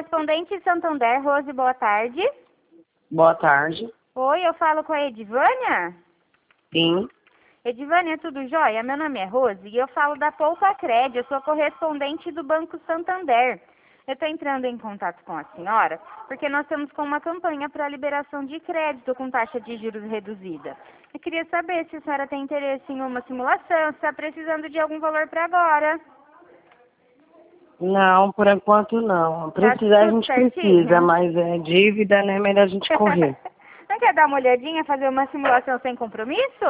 correspondente Santander, Rose, boa tarde. Boa tarde. Oi, eu falo com a Edivânia? Sim. Edivânia, tudo jóia? Meu nome é Rose e eu falo da Poupa-Cred, eu sou correspondente do Banco Santander. Eu estou entrando em contato com a senhora porque nós estamos com uma campanha para liberação de crédito com taxa de juros reduzida. Eu queria saber se a senhora tem interesse em uma simulação, se está precisando de algum valor para agora. Não, por enquanto não. Tá Precisar a tudo gente certinho? precisa, mas é dívida, né? Melhor a gente correr. Não quer dar uma olhadinha, fazer uma simulação sem compromisso?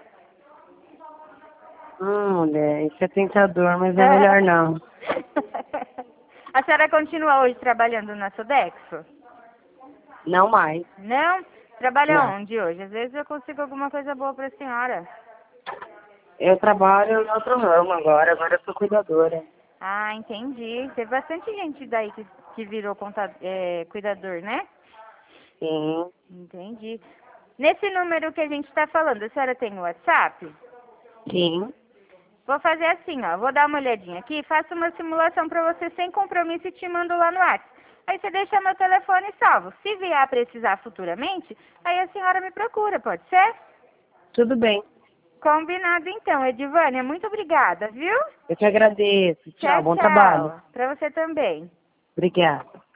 Mulher, isso é tentador, mas é melhor não. A senhora continua hoje trabalhando na Sodexo? Não mais. Não? Trabalha Não. onde hoje? Às vezes eu consigo alguma coisa boa para a senhora. Eu trabalho em outro ramo agora eu sou cuidadora. Ah, entendi. Tem bastante gente daí que virou cuidador, né? Sim. Entendi. Nesse número que a gente está falando, a senhora tem o WhatsApp? Sim. Vou fazer assim, ó. Vou dar uma olhadinha aqui, faço uma simulação para você sem compromisso e te mando lá no WhatsApp. Aí você deixa meu telefone salvo. Se vier a precisar futuramente, aí a senhora me procura, pode ser? Tudo bem. Combinado então, Edivânia. Muito obrigada, viu? Eu te agradeço. Tchau, bom trabalho. Para você também. Obrigada.